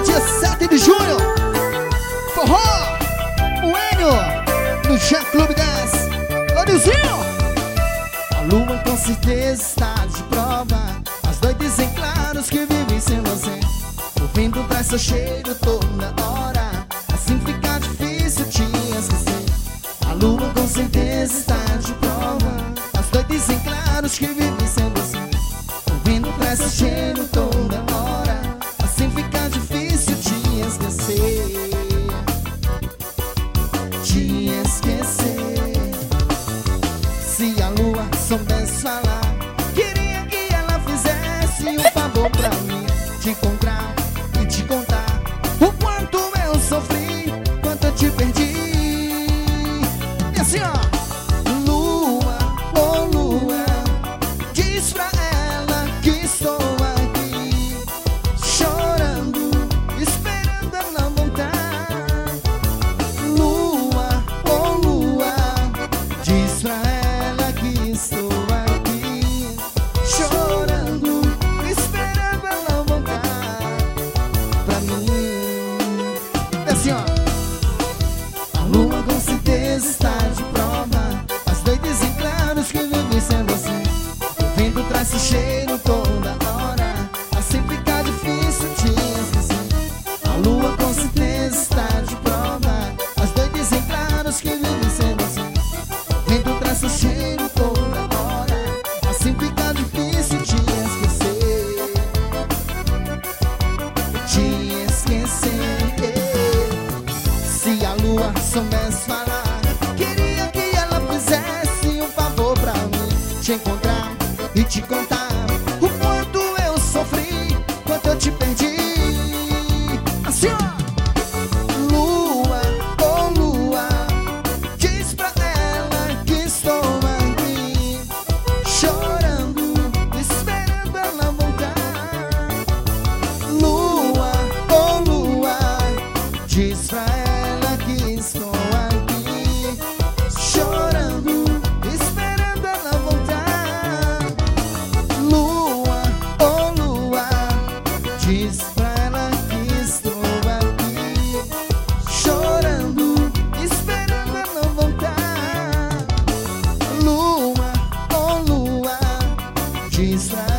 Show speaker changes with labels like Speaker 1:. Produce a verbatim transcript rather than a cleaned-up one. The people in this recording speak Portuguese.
Speaker 1: dia sete de junho. Forró, o Enio, no Jam Clube dez. Lorizinho. A lua com certeza está de prova. As noites em claros que vivem sem você. O vento traz seu cheiro toda hora. Assim fica difícil te esquecer. A lua com certeza está de prova. As noites em claros que vivem sem você. O vento traz seu cheiro toda hora. Assim fica difícil te esquecer. Te esquecer. Se a lua soubesse falar, queria que ela fizesse um favor pra mim. Te encontrar e te contar o quanto eu sofri, quanto eu te perdi. E assim ó, lua, oh lua, diz pra ela que estou aqui, chorando, esperando ela voltar. Lua, oh lua, diz pra ela que estou aqui, chorando, esperando ela voltar pra mim. E assim ó, a lua com certeza está de prova. As noites em claros que vivem sem você. O vento traz seu cheiro toda hora. Assim fica difícil te esquecer. A lua com certeza está de prova. As noites em claros que vivem sem você. O vento traz seu cheiro toda hora. Assim fica difícil te esquecer. Te esquecer. Se a lua soubesse falar, queria que ela fizesse um favor pra mim. Te encontrar e te contar o quanto eu sofri, quanto eu te perdi. Assim ó, lua, oh lua, diz pra ela que estou aqui, chorando, esperando ela voltar. Lua, oh lua, diz pra ela que estou aqui, chorando, esperando ela voltar. Lua, oh lua, diz pra ela que estou aqui, chorando, esperando ela voltar. Lua, oh lua, diz pra